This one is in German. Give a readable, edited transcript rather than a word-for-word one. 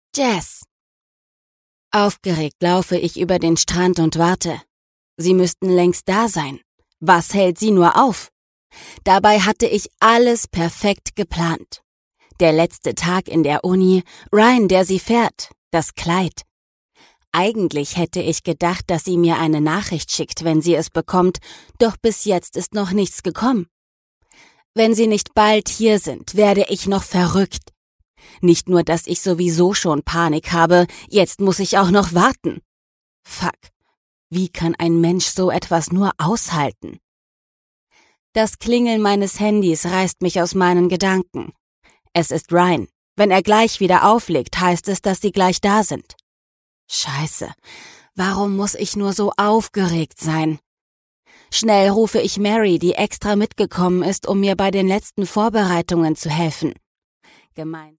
Jess. Aufgeregt laufe ich über den Strand und warte. Sie müssten längst da sein. Was hält sie nur auf? Dabei hatte ich alles perfekt geplant. Der letzte Tag in der Uni, Ryan, der sie fährt, das Kleid. Eigentlich hätte ich gedacht, dass sie mir eine Nachricht schickt, wenn sie es bekommt, doch bis jetzt ist noch nichts gekommen. Wenn sie nicht bald hier sind, werde ich noch verrückt. Nicht nur, dass ich sowieso schon Panik habe, jetzt muss ich auch noch warten. Fuck, wie kann ein Mensch so etwas nur aushalten? Das Klingeln meines Handys reißt mich aus meinen Gedanken. Es ist Ryan. Wenn er gleich wieder auflegt, heißt es, dass sie gleich da sind. Scheiße, warum muss ich nur so aufgeregt sein? Schnell rufe ich Mary, die extra mitgekommen ist, um mir bei den letzten Vorbereitungen zu helfen.